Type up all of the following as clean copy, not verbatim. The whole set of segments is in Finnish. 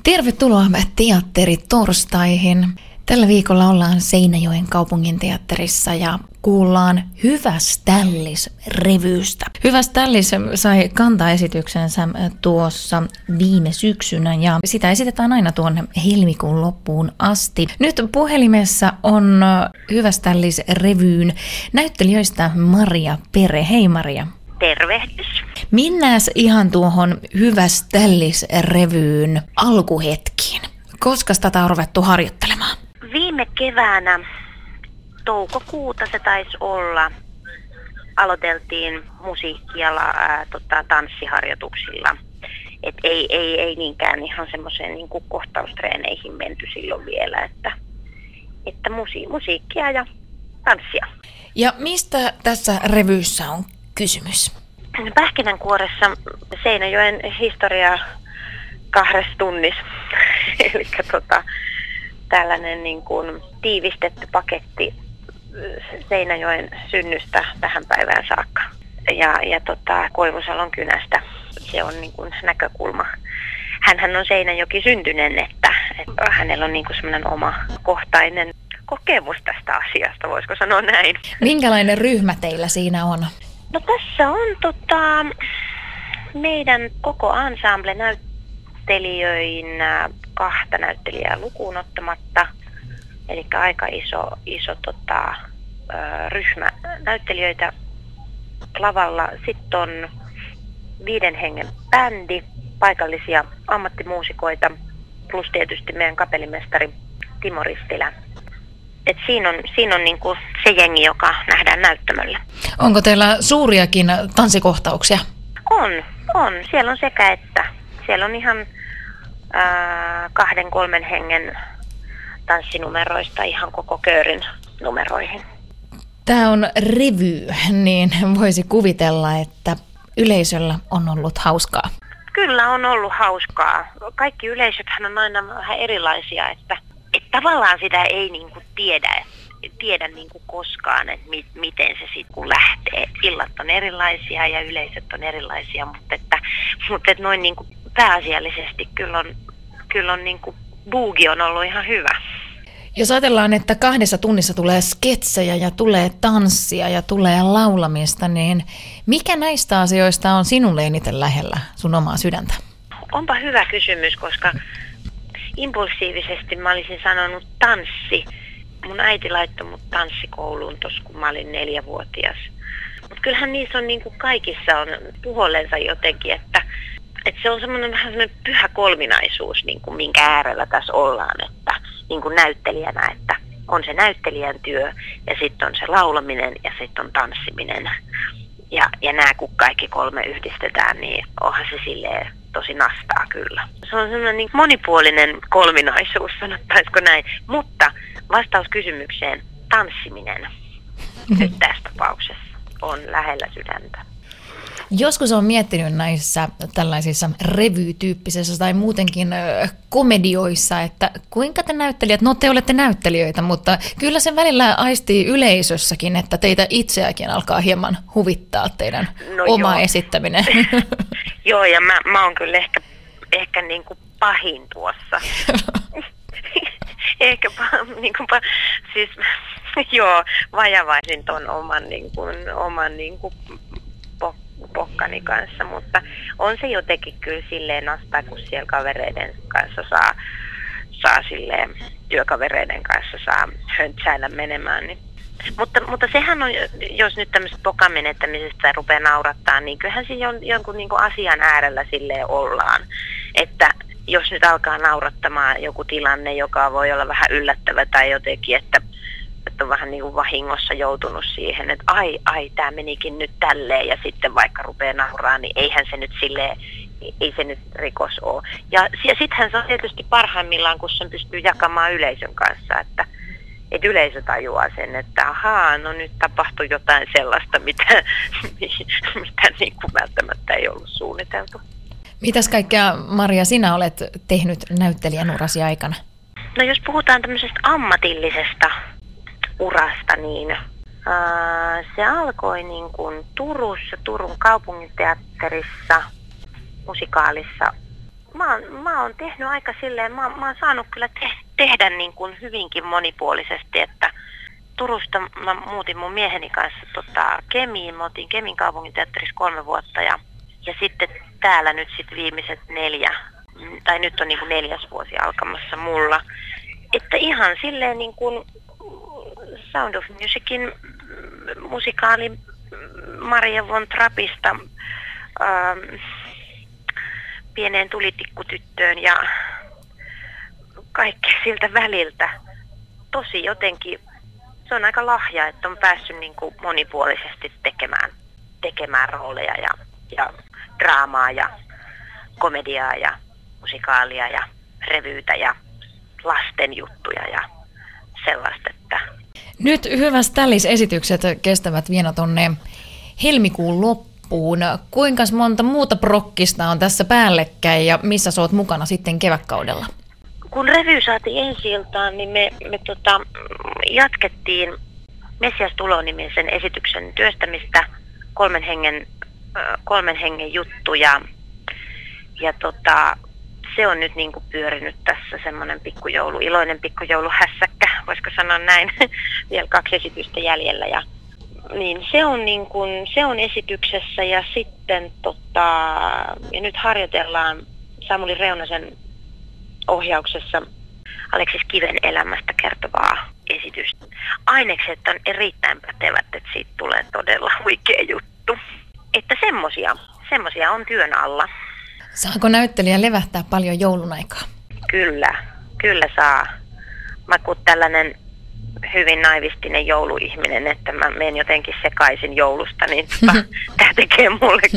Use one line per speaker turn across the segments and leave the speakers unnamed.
Tervetuloa teatteritorstaihin. Tällä viikolla ollaan Seinäjoen kaupunginteatterissa ja kuullaan Hyväställis-revystä. Hyväställis sai kantaesityksensä tuossa viime syksynä ja sitä esitetään aina tuonne helmikuun loppuun asti. Nyt puhelimessa on Hyväställis-revyyn näyttelijöistä Maria Pere. Hei Maria.
Tervehdys.
Mennääs ihan tuohon Hyväställis-revyyn alkuhetkiin. Koska tätä on ruvettu harjoittelemaan?
Viime keväänä, toukokuuta se taisi olla, aloiteltiin musiikki- ja tanssiharjoituksilla. Et ei niinkään ihan semmoiseen niin kuin kohtaustreeneihin menty silloin vielä, että musiikkia ja tanssia.
Ja mistä tässä revyssä on kysymys?
Pähkinänkuoressa Seinäjoen historia 2 tunnissa. Eli tällainen niin kuin tiivistetty paketti Seinäjoen synnystä tähän päivään saakka. Ja Koivusalon kynästä se on niin kuin näkökulma. Hänhän on Seinäjoki syntyinen, että hänellä on niin kuin semmoinen oma kohtainen kokemus tästä asiasta, voisiko sanoa näin.
Minkälainen ryhmä teillä siinä on?
No tässä on meidän koko ensemble näyttelijöinä 2 näyttelijää lukuun ottamatta. Eli aika iso ryhmä näyttelijöitä lavalla. Sitten on 5 hengen bändi, paikallisia ammattimuusikoita plus tietysti meidän kapellimestari Timo Ristilä. Et siinä on niinku se jengi, joka nähdään näyttämöllä.
Onko teillä suuriakin tanssikohtauksia?
On. Siellä on sekä että. Siellä on ihan 2-3 hengen tanssinumeroista ihan koko köörin numeroihin.
Tämä on revy, niin voisi kuvitella, että yleisöllä on ollut hauskaa.
Kyllä on ollut hauskaa. Kaikki yleisöthän on aina vähän erilaisia, että tavallaan sitä ei niinku tiedä niinku koskaan, että miten se sitten kun lähtee. Illat on erilaisia ja yleisöt on erilaisia, mutta noin niinku pääasiallisesti kyllä on niinku buugi on ollut ihan hyvä.
Jos ajatellaan, että 2 tunnissa tulee sketsejä ja tulee tanssia ja tulee laulamista, niin mikä näistä asioista on sinulle eniten lähellä sun omaa sydäntä?
Onpa hyvä kysymys, koska impulsiivisesti mä olisin sanonut tanssi. Mun äiti laittoi mut tanssikouluun tuossa, kun mä olin 4-vuotias. Mutta kyllähän niissä on niinku kaikissa on puhollensa jotenkin, että se on semmoinen vähän semmoinen pyhä kolminaisuus, niinku, minkä äärellä tässä ollaan, että niinku näyttelijänä, että on se näyttelijän työ ja sitten on se laulaminen ja sitten on tanssiminen. Ja nämä kun kaikki 3 yhdistetään, niin onhan se silleen tosi nastaa kyllä. Se on semmoinen niin monipuolinen kolminaisuus, sanottaisiko näin. Mutta vastaus kysymykseen, tanssiminen nyt tässä tapauksessa on lähellä sydäntä.
Joskus olen miettinyt näissä tällaisissa revy-tyyppisissä tai muutenkin komedioissa, että kuinka te näyttelijät, no te olette näyttelijöitä, mutta kyllä se välillä aistii yleisössäkin, että teitä itseäkin alkaa hieman huvittaa teidän oma esittäminen.
Joo, ja mä oon kyllä ehkä niin kuin pahin tuossa. Ehkä siis joo, vajavaisin ton oman pokkani kanssa, mutta on se jotenkin kyllä silleen nastaa, kun siellä kavereiden kanssa saa silleen, työkavereiden kanssa saa höntsäillä menemään. Niin. Mutta sehän on, jos nyt tämmöisestä pokan menettämisestä rupeaa naurattaa, niin kyllähän siinä jonkun niin kuin asian äärellä silleen ollaan, että jos nyt alkaa naurattamaan joku tilanne, joka voi olla vähän yllättävä tai jotenkin, että on vähän niin kuin vahingossa joutunut siihen, että ai, tämä menikin nyt tälleen ja sitten vaikka rupeaa nauraa, niin eihän se nyt silleen, ei se nyt rikos ole. Ja sittenhän se on tietysti parhaimmillaan, kun sen pystyy jakamaan yleisön kanssa, että yleisö tajuaa sen, että ahaa, no nyt tapahtui jotain sellaista, mitä niin kuin välttämättä ei ollut suunniteltu.
Mitäs kaikkea, Maria, sinä olet tehnyt näyttelijän urasi aikana?
No jos puhutaan tämmöisestä ammatillisesta urasta, niin se alkoi niin kuin Turussa, Turun kaupunginteatterissa, musikaalissa Mä oon tehnyt aika silleen, mä oon saanut kyllä tehdä niin kuin hyvinkin monipuolisesti, että Turusta mä muutin mun mieheni kanssa Kemiin. Mä oltiin Kemin kaupunginteatterissa 3 vuotta ja sitten täällä nyt sitten viimeiset 4, tai nyt on niin kuin 4. vuosi alkamassa mulla. Että ihan silleen niin kuin Sound of Musicin musikaali Maria von Trappista pieneen tulitikkutyttöön ja kaikkea siltä väliltä. Tosi jotenkin, se on aika lahja, että on päässyt niin kuin monipuolisesti tekemään rooleja ja draamaa ja komediaa ja musikaalia ja revyytä ja lasten juttuja ja sellaista. Että
Nyt Hyvät Ställis-esitykset kestävät vielä tonne helmikuun loppuun. Kuinka monta muuta prokkista on tässä päällekkäin ja missä sä oot mukana sitten kevätkaudella?
kun revy saatiin ensi-iltaan, niin me jatkettiin Messias Tulo-nimisen esityksen työstämistä 3 hengen juttu ja se on nyt niin kuin pyörinyt tässä semmoinen iloinen pikkujouluhässäkkä, voisiko sanoa näin, vielä 2 esitystä jäljellä ja niin se on esityksessä ja sitten ja nyt harjoitellaan Samuli Reunasen ohjauksessa Aleksis Kiven elämästä kertovaa esitystä. Ainekset on erittäin pätevät, että siitä tulee todella huikea juttu. Että semmosia on työn alla.
Saako näyttelijä levähtää paljon joulun aikaa?
Kyllä saa. Mä kun tällainen hyvin naivistinen jouluihminen, että mä menen jotenkin sekaisin joulusta, niin tää tekee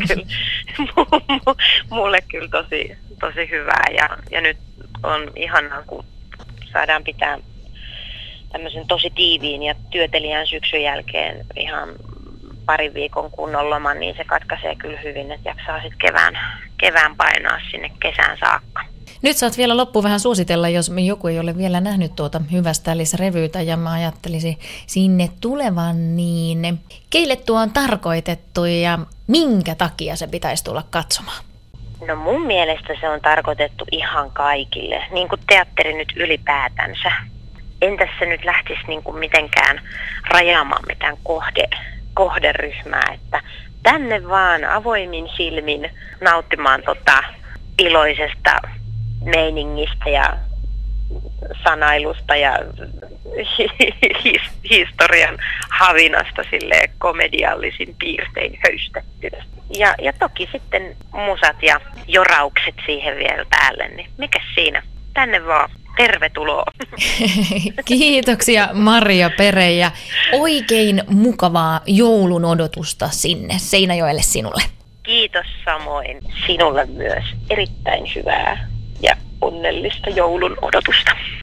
mulle kyllä tosi hyvää. Ja nyt on ihanaa, kun saadaan pitää tämmöisen tosi tiiviin ja työtelijän syksyn jälkeen ihan 2 viikon kunnon loman, niin se katkaisee kyllä hyvin, että jaksaa sitten kevään painaa sinne kesään saakka.
Nyt saat vielä loppuun vähän suositella, jos joku ei ole vielä nähnyt tuota Hyvät Ställis-revyytä ja mä ajattelisin sinne tulevan, niin keille tuo on tarkoitettu ja minkä takia se pitäisi tulla katsomaan?
No mun mielestä se on tarkoitettu ihan kaikille, niin kuin teatteri nyt ylipäätänsä. Entäs se nyt lähtisi niin kuin mitenkään rajaamaan mitään kohderyhmää, että tänne vaan avoimin silmin nauttimaan iloisesta meiningistä ja sanailusta ja historian havinasta silleen komediallisin piirtein höystettynä. Ja toki sitten musat ja joraukset siihen vielä päälle, niin mikäs siinä? Tänne vaan. Tervetuloa.
Kiitoksia Maria Pere ja oikein mukavaa joulun odotusta sinne Seinäjoelle sinulle.
Kiitos samoin sinulle myös. Erittäin hyvää ja onnellista joulun odotusta.